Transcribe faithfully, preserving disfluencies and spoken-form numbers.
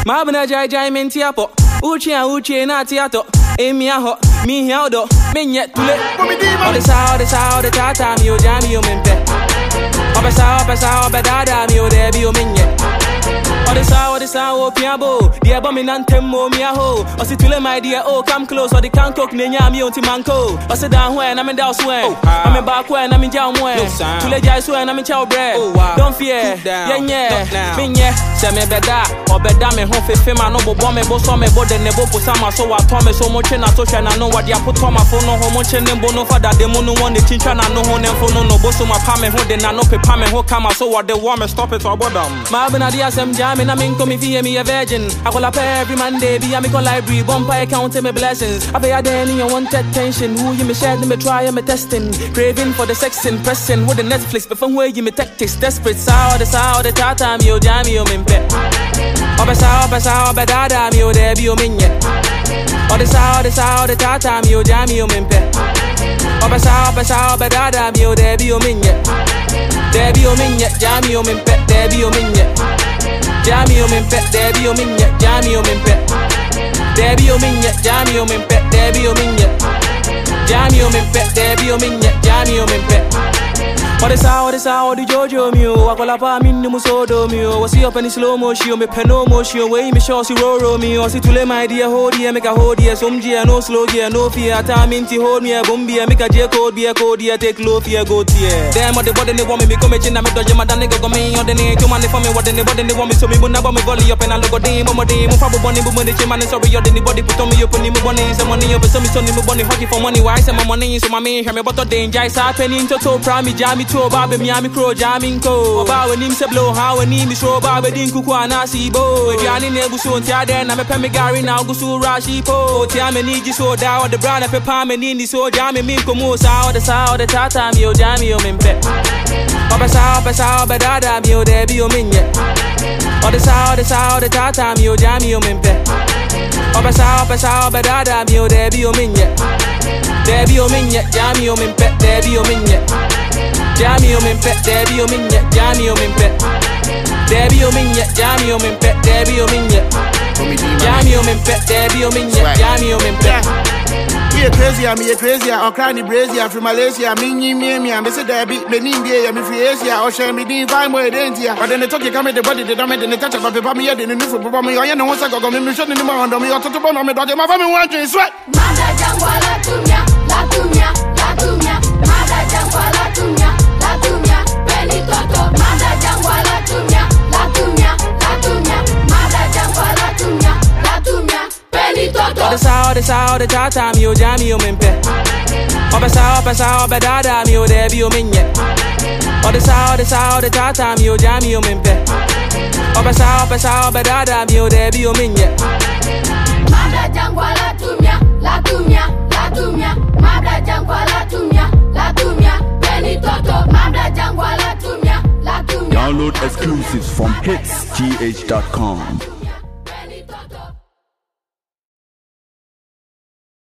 Mabna jai jai mentiapo. Uchi and uchi na tiato. Emi aho, mi hiaudo, min yet tule. All the sound, the sound, the tata, mi o jami o mimpe. Opesa, opesa, obedada, mi o debi o min yet. All the sound, the sound, o piabo. The abominante mo mi aho. O si tule my dear, oh come close. Or the can cook nenya mi o timanko. O se down when I'm in down swear. I'm in back when I'm in down when. Tule jai swear I'm in chow bread. Don't fear, yeah yeah, min yeah. Se me beda, obeda me hon fe fe ma no bo me bo so me bo de nebo posama so wa to me so much na social na no what ya put on my phone no ho much nembo no father de mo no one the chincha na no ho nem phone no bo so my pa me ho de na no pepa me ho kama so what the war me stop it or bodam ma be na dia sem jam na min come fi me a virgin I call up every Monday be me call library bumper count me blessings I be a day in your wanted tension who you me share me try me testing craving for the sex in pressing with the Netflix before where you me tactics desperate sour the sour the tata me o jam me o mimpe Opesa, opesa, obedada, mi o debi o minye. All the sound, the sound, the tata, mi o jami o mimpe. Opesa, opesa, obedada, mi o debi o minye. Debi o minye, jami o mimpe, debi o minye. Jami o mimpe, debi o minye, jami o mimpe. Debi o minye, jami o mimpe, debi o minye. Jami o mimpe, debi o minye, jami o mimpe. All the sound, the sound, the Jojo mio. I call up a minimum sodo mio. Was see up in slow motion, me peno motion. Way me show si roro mio. See to let my dear hold here, make a hold here. Some gear, no slow gear, no fear. Time into hold me a bombia, make a J code, be a code here. Take low fear, go tear. Damn, what the body they want me, become a chin. I'm a dodge, my nigga go me on the name. Come on, they for me, what they body they want me. So me, but now me volley up and I look at them. I'm a day, I'm probably bunny, but when they man, sorry, you're the body put on me, you put me money, some money up, some me bunny hockey for money. Why some money, so my man, hear me, but the danger is happening to toe, prime, jammy. Baby Miami Crow jamming ko Oba we nim se blow how we nim so Baby din kuku anasi bo Ediani nebu so ntia den na me pe me gari na gusu rashi po Tia me ni ji so da the brand pe pa me ni so jam me ko mo sa the sa the tata mi o jami o mimpe Oba sa oba sa oba dada mi o debi o minye O the sa the sa the tata mi o jami o mimpe Oba sa oba sa oba dada mi o debi o minye Debi o minye jami o mimpe debi o minye Jami o mimpe, debi o minye, jami o mimpe. Debi o minye, jami o mimpe, debi o minye. Jami o mimpe, debi o minye, jami o mimpe. We crazy, I'm a crazy, I'm crying crazy, I'm from Malaysia, me, me, me, me, I'm a Debbie, me, me, me, I'm free Asia, or share me, didn't find more than here. But then they talk, you come in the body, they don't make the touch of the family, they didn't know for me, I know what's I got, I'm shutting them on me, or to bone on me, my family wants sweat. Mada jangwa la tumia, la tumia, la tumia, Mada jangwa la tumia, la tumia, Beni toto, Mada jangwa la tumia, la tumia, la tumia, Mada jangwa la tumia, la tumia, Beni toto. All the sound, the sound, the tata, mi o jami o mimpe. Opesa, opesa, obedada, mi o debi o minye. All the sound, the sound, the tata, mi o jami o mimpe. Opesa, opesa, obedada, mi o debi o minye. Mada jangwa la tumia, la tumia, la tumia, Mada jangwa la tumia, la tumia, Beni toto, Mada jangwa la tumia, la tumia. Download exclusives from hits g h dot com.